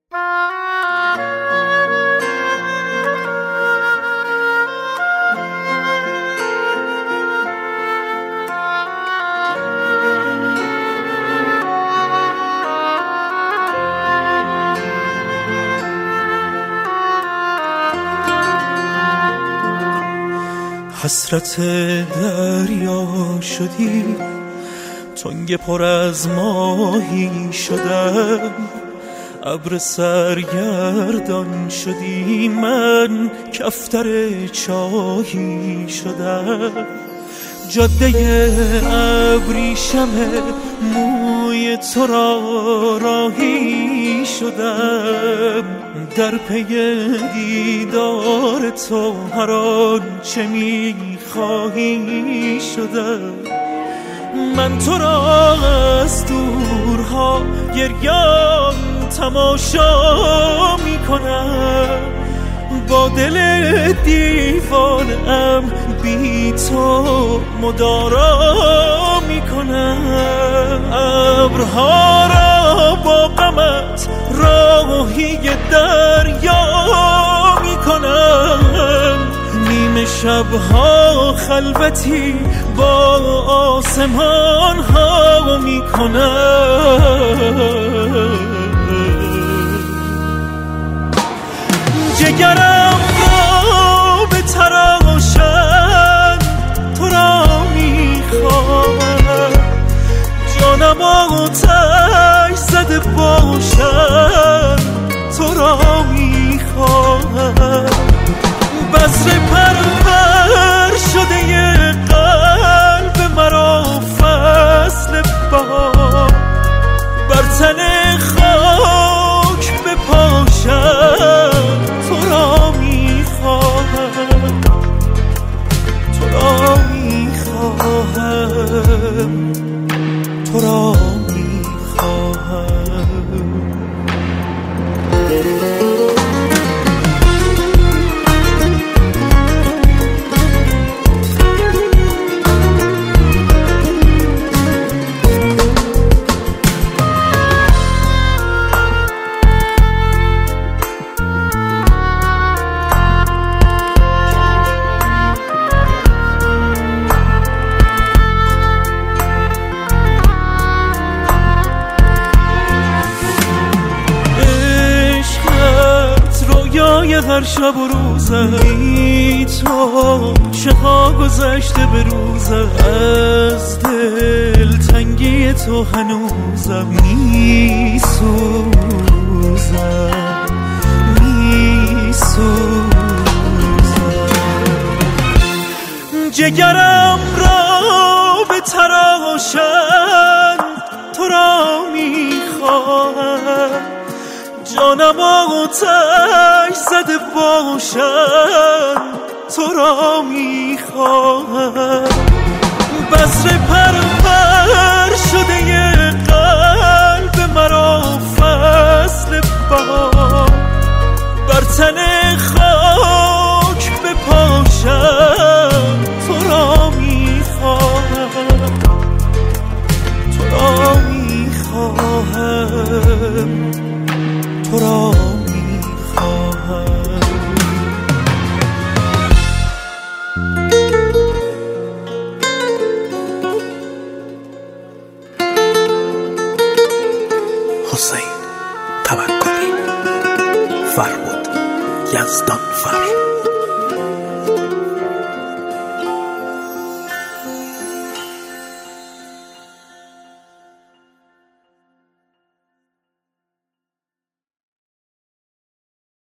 حسرت دریا شدی، تنگ پر از ماهی شدم، ابر سرگردان شدی، من کفتر چاهی شدم، جاده ابریشم موی تو را راهی شدم، در پی دیدار تو هر آنچه می‌خواهی شدم، من تو را از دورها گریان تماشا می‌کنم، با دل دیوانه‌ام بی تو مدارا میکنم، ابرها را با غمت راهی دریا میکنم، نیمه شبها خلوتی با آسمان ها میکنم، جگرم را به تراشن تو را میخواهم، جانم آتش زده باشم تو را میخواهم، بذر پرور شده قلب مرا فصل بهار، بر تن خاک بپاشم تو را میخواهم، تو را میخواهم، تو را میخواهم. هر شب و روزم بی تو چه ها گذشته به روزم، از دل تنگی تو هنوزم میسوزم، جگرم را به تراشن تو را میخواهم، جانم آتش زده باشم تو را میخواهم، بذر پرور شده قلب مرا فصل بهار، بر تن خاک بپاشم تو را میخواهم، تو را میخواهم، تو را میخواهم. حسین توکلی، فرهاد یزدانفر.